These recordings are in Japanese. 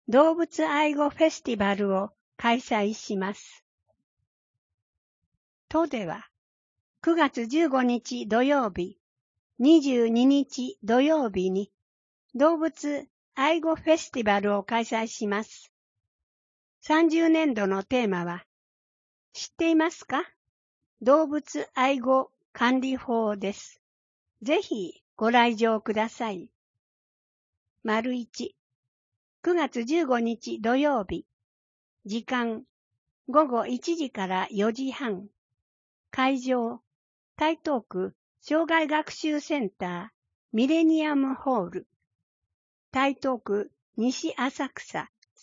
動物愛護フェスティバルを開催します。都では9月15日土曜日、22日土曜日に動物愛護フェスティバルを開催します。30年度のテーマは、知っていますか？動物愛護管理法です。ぜひご来場ください。1、9月15日土曜日、時間午後1時から4時半、会場台東区障害学習センターミレニアムホール、台東区西浅草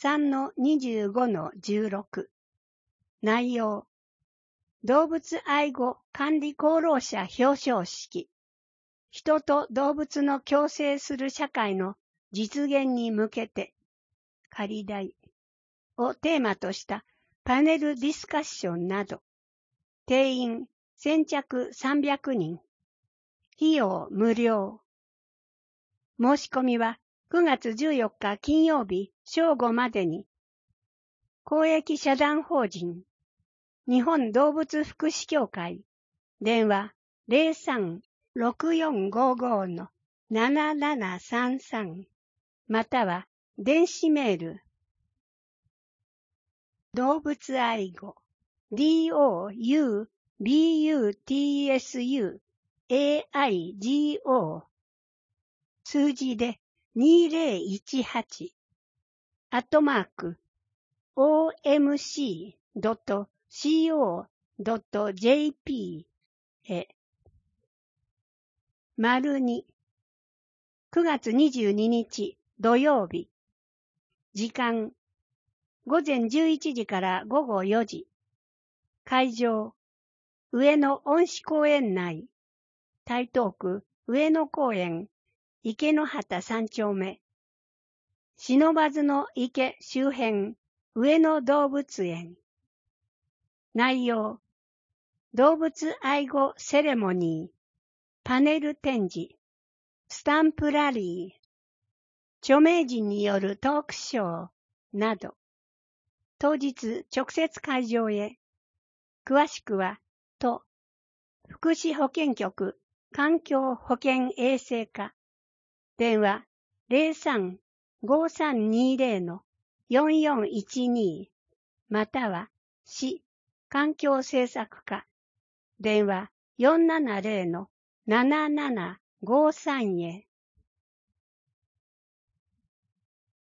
3-25-16。内容、動物愛護管理功労者表彰式、人と動物の共生する社会の実現に向けて、仮題をテーマとしたパネルディスカッションなど、定員先着300人、費用無料。申し込みは9月14日金曜日正午までに、公益社団法人日本動物福祉協会電話 03-6455-7733 または電子メール動物愛護 DOUBUTSUAIGO 数字で2018@omc.co.jp へ。2、9月22日土曜日。時間、午前11時から午後4時。会場、上野恩賜公園内。台東区上野公園、池の端3丁目。不忍の池周辺、上野動物園。内容、動物愛護セレモニー、パネル展示、スタンプラリー、著名人によるトークショーなど、当日直接会場へ。詳しくは、都福祉保健局環境保健衛生課、電話03-5320-4412または市環境政策課、電話470-7753へ。